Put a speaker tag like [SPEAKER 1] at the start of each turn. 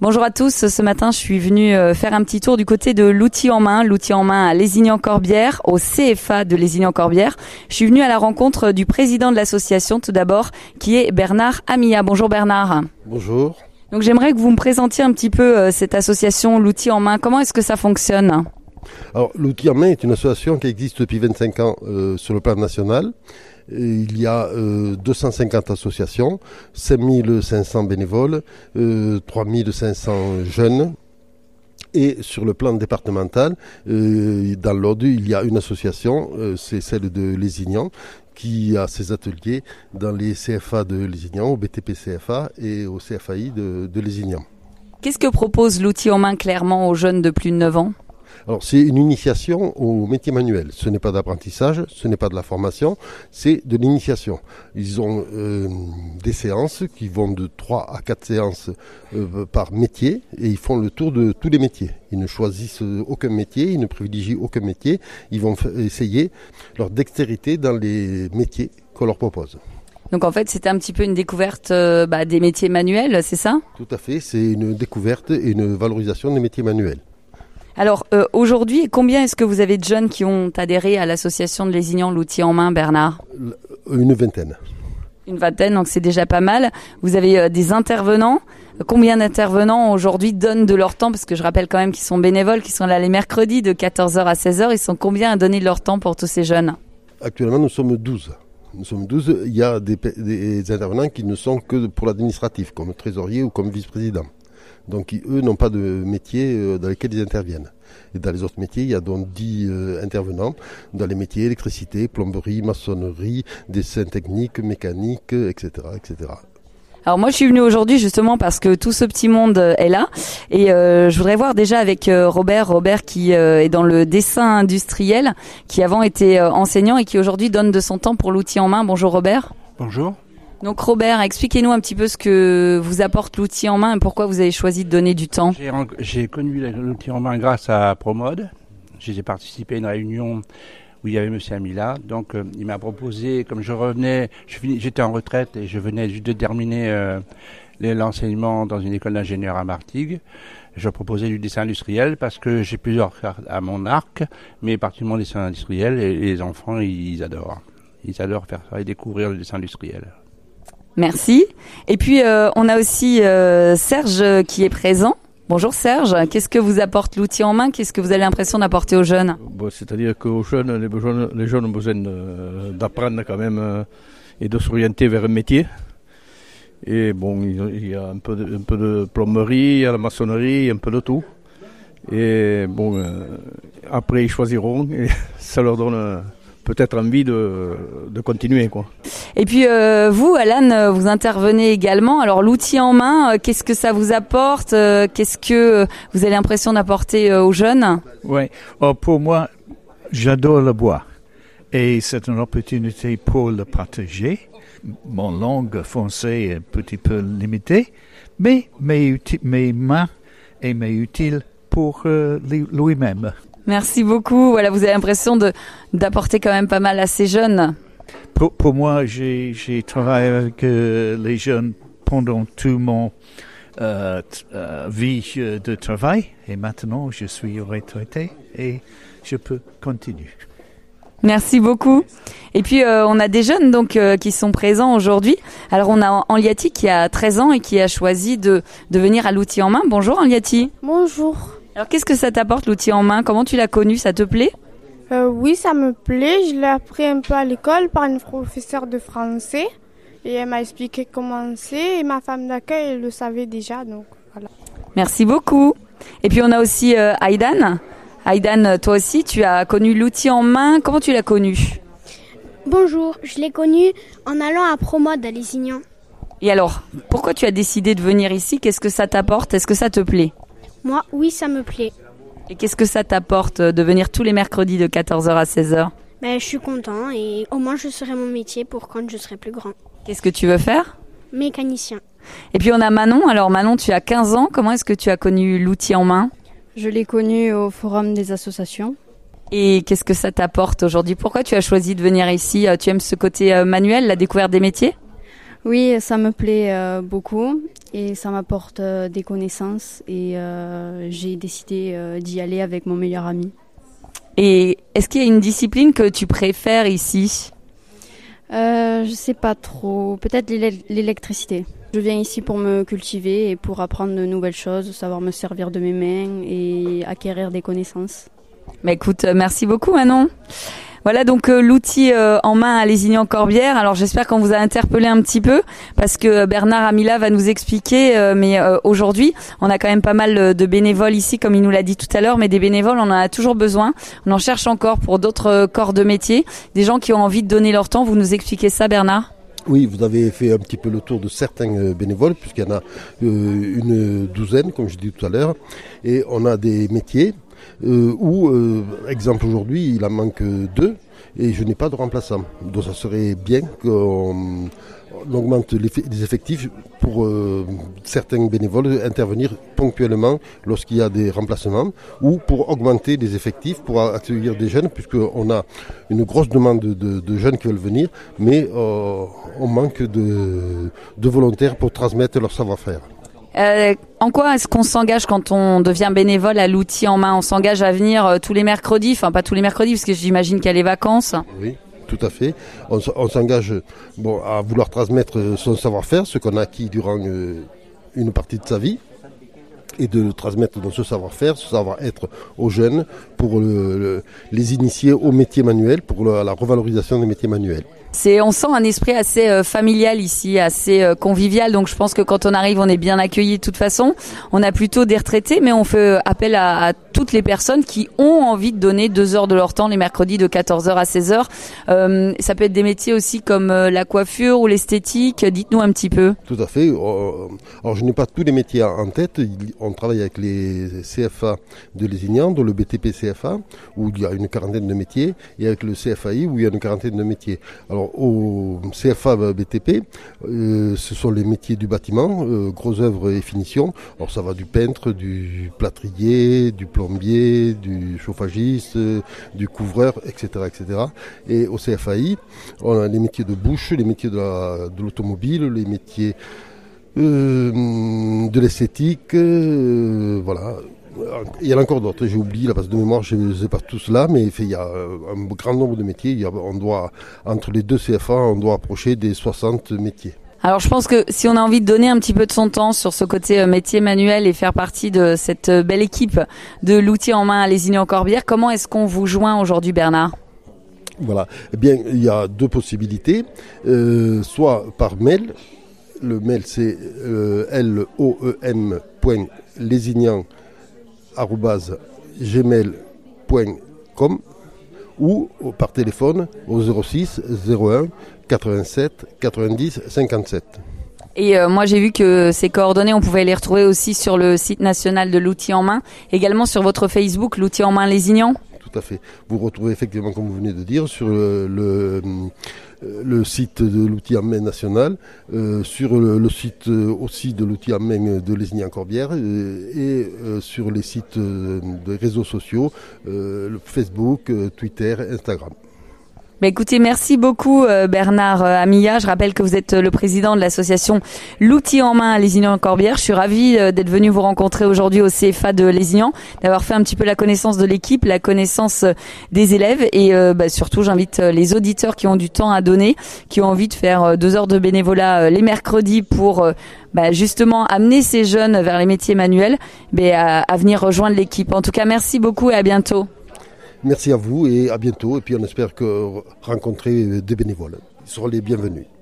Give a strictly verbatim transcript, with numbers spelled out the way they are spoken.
[SPEAKER 1] Bonjour à tous, ce matin je suis venue faire un petit tour du côté de l'outil en main, l'outil en main à Lézignan-Corbière, au C F A de Lézignan-Corbière. Je suis venue à la rencontre du président de l'association tout d'abord, qui est Bernard Amilla. Bonjour Bernard.
[SPEAKER 2] Bonjour.
[SPEAKER 1] Donc j'aimerais que vous me présentiez un petit peu cette association, l'outil en main. Comment est-ce que ça fonctionne ?
[SPEAKER 2] Alors l'outil en main est une association qui existe depuis vingt-cinq ans euh, sur le plan national. Et il y a euh, deux cent cinquante associations, cinq mille cinq cents bénévoles, euh, trois mille cinq cents jeunes. Et sur le plan départemental, euh, dans l'Aude, il y a une association, euh, c'est celle de Lézignan, qui a ses ateliers dans les C F A de Lézignan, au B T P C F A et au C F A I de, de Lézignan.
[SPEAKER 1] Qu'est-ce que propose l'outil en main clairement aux jeunes de plus de neuf ans ?
[SPEAKER 2] Alors, c'est une initiation au métier manuel. Ce n'est pas d'apprentissage, ce n'est pas de la formation, c'est de l'initiation. Ils ont euh, des séances qui vont de trois à quatre séances euh, par métier et ils font le tour de tous les métiers. Ils ne choisissent aucun métier, ils ne privilégient aucun métier. Ils vont f- essayer leur dextérité dans les métiers qu'on leur propose.
[SPEAKER 1] Donc en fait, c'est un petit peu une découverte euh, bah, des métiers manuels, c'est ça ?
[SPEAKER 2] Tout à fait, c'est une découverte et une valorisation des métiers manuels.
[SPEAKER 1] Alors euh, aujourd'hui, combien est-ce que vous avez de jeunes qui ont adhéré à l'association de Lézignan, l'outil en main, Bernard ?
[SPEAKER 2] Une vingtaine.
[SPEAKER 1] Une vingtaine, donc c'est déjà pas mal. Vous avez euh, des intervenants. Combien d'intervenants aujourd'hui donnent de leur temps ? Parce que je rappelle quand même qu'ils sont bénévoles, qu'ils sont là les mercredis de quatorze heures à seize heures. Ils sont combien à donner de leur temps pour tous ces jeunes ?
[SPEAKER 2] Actuellement, nous sommes douze. Nous sommes douze. Il y a des, des intervenants qui ne sont que pour l'administratif, comme trésorier ou comme vice-président. Donc eux n'ont pas de métier dans lesquels ils interviennent. Et dans les autres métiers, il y a donc dix euh, intervenants dans les métiers électricité, plomberie, maçonnerie, dessin technique, mécanique, et cetera, et cetera.
[SPEAKER 1] Alors moi je suis venue aujourd'hui justement parce que tout ce petit monde est là et euh, je voudrais voir déjà avec euh, Robert, Robert qui euh, est dans le dessin industriel, qui avant était euh, enseignant et qui aujourd'hui donne de son temps pour l'outil en main. Bonjour Robert.
[SPEAKER 3] Bonjour.
[SPEAKER 1] Donc Robert, expliquez-nous un petit peu ce que vous apporte l'outil en main et pourquoi vous avez choisi de donner du temps.
[SPEAKER 3] J'ai, j'ai connu l'outil en main grâce à Promode. J'ai participé à une réunion où il y avait M. Amilla. Donc euh, il m'a proposé, comme je revenais, je finis, j'étais en retraite et je venais juste de terminer euh, l'enseignement dans une école d'ingénieur à Martigues. Je proposais du dessin industriel parce que j'ai plusieurs cartes à mon arc, mais particulièrement le dessin industriel et les enfants ils adorent. Ils adorent faire ça et découvrir le dessin industriel.
[SPEAKER 1] Merci. Et puis euh, on a aussi euh, Serge qui est présent. Bonjour Serge, qu'est-ce que vous apporte l'outil en main ? Qu'est-ce que vous avez l'impression d'apporter aux jeunes ?
[SPEAKER 4] Bon, c'est-à-dire qu'aux jeunes, les jeunes, les jeunes ont besoin de, d'apprendre quand même euh, et de s'orienter vers un métier. Et bon, il y a un peu de, un peu de plomberie, il y a la maçonnerie, un peu de tout. Et bon, euh, après ils choisiront et ça leur donne euh, peut-être envie de, de continuer, quoi.
[SPEAKER 1] Et puis euh, vous, Alan, vous intervenez également. Alors l'outil en main, euh, qu'est-ce que ça vous apporte ? euh, Qu'est-ce que vous avez l'impression d'apporter euh, aux jeunes ?
[SPEAKER 5] Oui, oh, pour moi, j'adore le bois. Et c'est une opportunité pour le partager. Mon langue française est un petit peu limitée, mais mes, uti- mes mains et mes utiles pour euh, lui-même.
[SPEAKER 1] Merci beaucoup. Voilà, vous avez l'impression de d'apporter quand même pas mal à ces jeunes.
[SPEAKER 5] Pour, pour moi, j'ai, j'ai travaillé avec euh, les jeunes pendant tout mon euh, t- euh, vie de travail et maintenant je suis retraité et je peux continuer.
[SPEAKER 1] Merci beaucoup. Et puis euh, on a des jeunes donc euh, qui sont présents aujourd'hui. Alors on a Anliati qui a treize ans et qui a choisi de de venir à l'outil en main. Bonjour Anliati.
[SPEAKER 6] Bonjour.
[SPEAKER 1] Alors qu'est-ce que ça t'apporte l'outil en main ? Comment tu l'as connu ? Ça te plaît ?
[SPEAKER 6] Euh, oui, ça me plaît. Je l'ai appris un peu à l'école par une professeure de français. Et elle m'a expliqué comment c'est. Et ma femme d'accueil, elle le savait déjà. Donc voilà.
[SPEAKER 1] Merci beaucoup. Et puis on a aussi euh, Aïdan. Aïdan, toi aussi, tu as connu l'outil en main. Comment tu l'as connu ?
[SPEAKER 7] Bonjour, je l'ai connu en allant à Promode à Lézignan.
[SPEAKER 1] Et alors, pourquoi tu as décidé de venir ici ? Qu'est-ce que ça t'apporte ? Est-ce que ça te plaît ?
[SPEAKER 7] Moi, oui, ça me plaît.
[SPEAKER 1] Et qu'est-ce que ça t'apporte de venir tous les mercredis de quatorze heures à seize heures ?
[SPEAKER 7] Ben, je suis content et au moins je saurai mon métier pour quand je serai plus grand.
[SPEAKER 1] Qu'est-ce que tu veux faire ?
[SPEAKER 7] Mécanicien.
[SPEAKER 1] Et puis on a Manon. Alors Manon, tu as quinze ans. Comment est-ce que tu as connu l'outil en main ?
[SPEAKER 8] Je l'ai connu au Forum des associations.
[SPEAKER 1] Et qu'est-ce que ça t'apporte aujourd'hui ? Pourquoi tu as choisi de venir ici ? Tu aimes ce côté manuel, la découverte des métiers ?
[SPEAKER 8] Oui, ça me plaît euh, beaucoup et ça m'apporte euh, des connaissances et euh, j'ai décidé euh, d'y aller avec mon meilleur ami.
[SPEAKER 1] Et est-ce qu'il y a une discipline que tu préfères ici ?
[SPEAKER 8] euh, Je sais pas trop, peut-être l'élec- l'électricité. Je viens ici pour me cultiver et pour apprendre de nouvelles choses, savoir me servir de mes mains et acquérir des connaissances.
[SPEAKER 1] Bah écoute, merci beaucoup Manon. Voilà donc euh, l'outil euh, en main à Lézignan-Corbière. Alors j'espère qu'on vous a interpellé un petit peu parce que Bernard Amila va nous expliquer. Euh, mais euh, aujourd'hui, on a quand même pas mal de bénévoles ici, comme il nous l'a dit tout à l'heure. Mais des bénévoles, on en a toujours besoin. On en cherche encore pour d'autres euh, corps de métier. Des gens qui ont envie de donner leur temps. Vous nous expliquez ça, Bernard ?
[SPEAKER 2] Oui, vous avez fait un petit peu le tour de certains bénévoles, puisqu'il y en a euh, une douzaine, comme je dis tout à l'heure. Et on a des métiers euh, où, euh, exemple aujourd'hui, il en manque deux et je n'ai pas de remplaçant. Donc ça serait bien qu'on on augmente les effectifs pour euh, certains bénévoles intervenir ponctuellement lorsqu'il y a des remplacements ou pour augmenter les effectifs pour accueillir des jeunes, puisqu'on a une grosse demande de, de, de jeunes qui veulent venir, mais euh, on manque de, de volontaires pour transmettre leur savoir-faire.
[SPEAKER 1] Euh, en quoi est-ce qu'on s'engage quand on devient bénévole à l'outil en main ? On s'engage à venir euh, tous les mercredis, enfin pas tous les mercredis parce que j'imagine qu'il y a les vacances.
[SPEAKER 2] Oui, tout à fait. On, on s'engage bon, à vouloir transmettre son savoir-faire, ce qu'on a acquis durant euh, une partie de sa vie, et de transmettre dans ce savoir-faire, ce savoir-être aux jeunes pour le, le, les initier au métier manuel, pour le, la revalorisation des métiers manuels.
[SPEAKER 1] C'est, on sent un esprit assez euh, familial ici, assez euh, convivial. Donc je pense que quand on arrive, on est bien accueillis de toute façon. On a plutôt des retraités, mais on fait appel à, à toutes les personnes qui ont envie de donner deux heures de leur temps les mercredis de quatorze heures à seize heures. Euh, ça peut être des métiers aussi comme euh, la coiffure ou l'esthétique. Dites-nous un petit peu.
[SPEAKER 2] Tout à fait. Alors je n'ai pas tous les métiers en tête. On travaille avec les C F A de Lézignan, dont le B T P C F A, où il y a une quarantaine de métiers, et avec le C F A I, où il y a une quarantaine de métiers. Alors au C F A B T P, euh, ce sont les métiers du bâtiment, euh, gros œuvres et finitions. Alors ça va du peintre, du plâtrier, du plombier, du chauffagiste, euh, du couvreur, et cetera, et cetera. Et au C F A I, on a les métiers de bouche, les métiers de, la, de l'automobile, les métiers euh, de l'esthétique, euh, voilà. Il y en a encore d'autres, j'ai oublié la base de mémoire, je ne sais pas tous là, mais il y a un grand nombre de métiers. Il y a, on doit, entre les deux C F A, on doit approcher des soixante métiers.
[SPEAKER 1] Alors je pense que si on a envie de donner un petit peu de son temps sur ce côté euh, métier manuel et faire partie de cette euh, belle équipe de l'outil en main à Lézignan-Corbière, comment est-ce qu'on vous joint aujourd'hui, Bernard ?
[SPEAKER 2] Voilà, eh bien il y a deux possibilités, euh, soit par mail. Le mail c'est euh, loem point lézignan arobase gmail point com ou par téléphone au zéro six zéro un quatre-vingt-sept quatre-vingt-dix cinquante-sept.
[SPEAKER 1] Et euh, moi j'ai vu que ces coordonnées, on pouvait les retrouver aussi sur le site national de l'outil en main, également sur votre Facebook, l'outil en main Lézignan.
[SPEAKER 2] Tout à fait. Vous retrouvez effectivement, comme vous venez de dire, sur le, le, le site de l'outil en main national, euh, sur le, le site aussi de l'outil en main de Lézignan-Corbière euh, et euh, sur les sites euh, de réseaux sociaux, euh, Facebook, euh, Twitter, Instagram.
[SPEAKER 1] Bah écoutez, merci beaucoup euh, Bernard euh, Amilla. Je rappelle que vous êtes euh, le président de l'association L'outil en main à Lézignan-Corbière. Je suis ravie euh, d'être venue vous rencontrer aujourd'hui au C F A de Lézignan, d'avoir fait un petit peu la connaissance de l'équipe, la connaissance euh, des élèves et euh, bah, surtout j'invite euh, les auditeurs qui ont du temps à donner, qui ont envie de faire euh, deux heures de bénévolat euh, les mercredis pour euh, bah, justement amener ces jeunes vers les métiers manuels, bah, à, à venir rejoindre l'équipe. En tout cas, merci beaucoup et à bientôt.
[SPEAKER 2] Merci à vous et à bientôt. Et puis on espère que rencontrer des bénévoles. Ils seront les bienvenus.